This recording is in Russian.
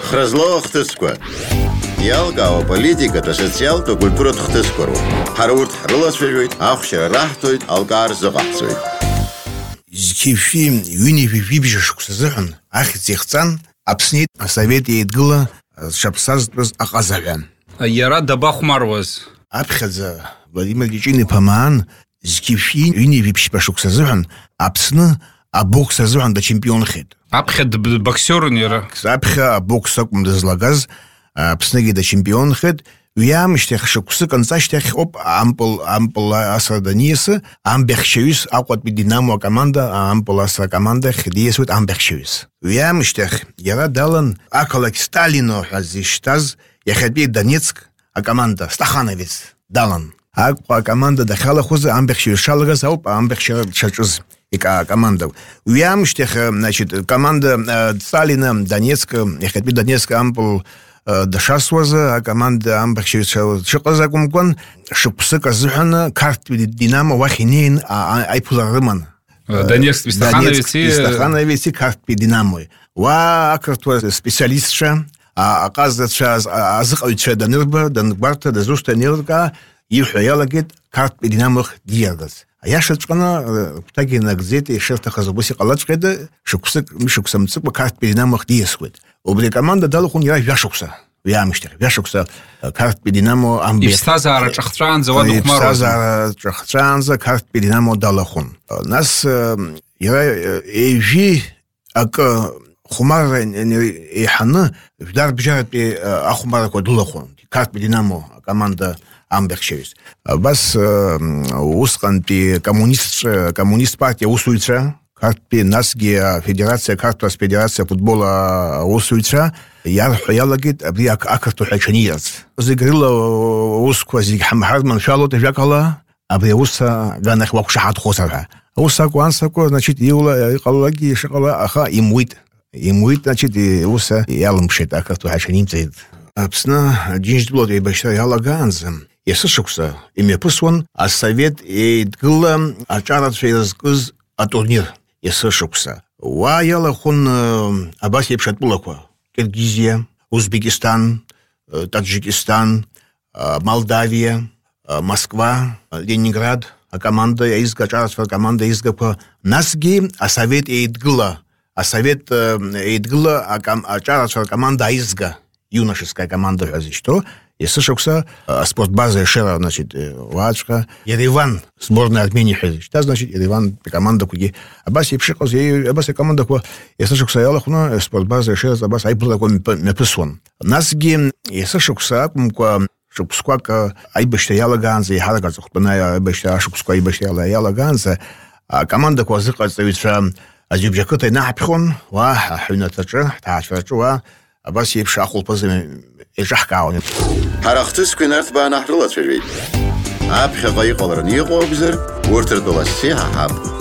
Хразло хтысква. Ялгава политика, социалка, культура хтысквару. Харурт хрыласвежует, ахшера рахтует, алгар зогахцует. Зкифи юнифи кусазырын, ахицехцан, апснит совет едгыла, шапсазбыз аказавян. Яра дабахмарваз. Апхаза Владимир Ильич Паман, зкифи юнифи кусазырын, апсны, а боксазырын да чемпион хед. Апхед боксер нера. Апха боксакум дазлагаз, апсныги да чемпион хед. Уямштех шуксы концаштех оп ампл асаданисы амбехшевис акват Динамо команда ампл аса команда хдиесут амбехшевис. Уямштех яра далан акалак Сталино разиштаз яхаби Донецк а команда Стахановец далан. Аква команда дахала хуза амбехшевис шалгас оп амбехшевис шачуз ика команда. Уямштех значит команда Сталина Донецк яхаби Донецк ампл дашасваза а команда амбахшевича шоқазакумкон шуксы казухана карт Динамо вахинин айпуларыман Донецк Стахановец карт Динамо ва акартва специалистша оказывается азыкойча данырба данбарта дазуста нерга ихяялагет карт Динамо диагаз я шатчана таки на газете шефта хазабуси қалачкеда шуксамцык карт Динамо диесвет обре команда дала хун я вяшукса вяшукса карт Динамо амбе Ивстазара чахтранза вадухмарва Ивстазара чахтранза карт Динамо дала хун нас я эжи ака хумара эхана вдар бжарат ахумара кодула хун карт Динамо команда амбехшевис бас усқан пи коммунист партия усуйца карт пи насги федерация картас федерация футбола усуйца ялагит абри акарту хачаниец зигрила усква зиг хамхарман шалот жакала абри уса ганах вакшахат хосара уса квансако значит юла қаллаги шакала аха имуит значит уса ялмшет акарту хачаниец апсна динжблот и башта ялаганзам Есышукса имя пусван, а совет и дгла ачарат фейзкуз а турнир Есышукса. Ва яла хун абас епшатбулаква. Киргизия, Узбекистан, Таджикистан, Молдавия, Москва, Ленинград, а команда изга ачарат команда изга насги, а совет и дгла. А совет и дгла ачарат команда изга. Юношеская команда разве что. Есышукса спортбаза Шера, значит, Вачка, Ереван, сборная Армении, что значит Ереван, команда куги. Абас епшикос, абас команда ку, Есышукса ялахуна, спортбаза Шера, абас айбула такой меписван. Насги Есышукса, кумка шукскака, айбешта ялаганза, и халагаза, хутбаная айбешта шукска, айбешта ялаганза, а команда ку азыкацавица, азюбжакытай нахапхон, ва, хуйнатача, тачача, ва, абас епша ахулпазами, إجحكاون. حرختس كنرت بانحرلت في البيت. أبخي غيقلر نيقو بزر ورتردو السيحة حاب.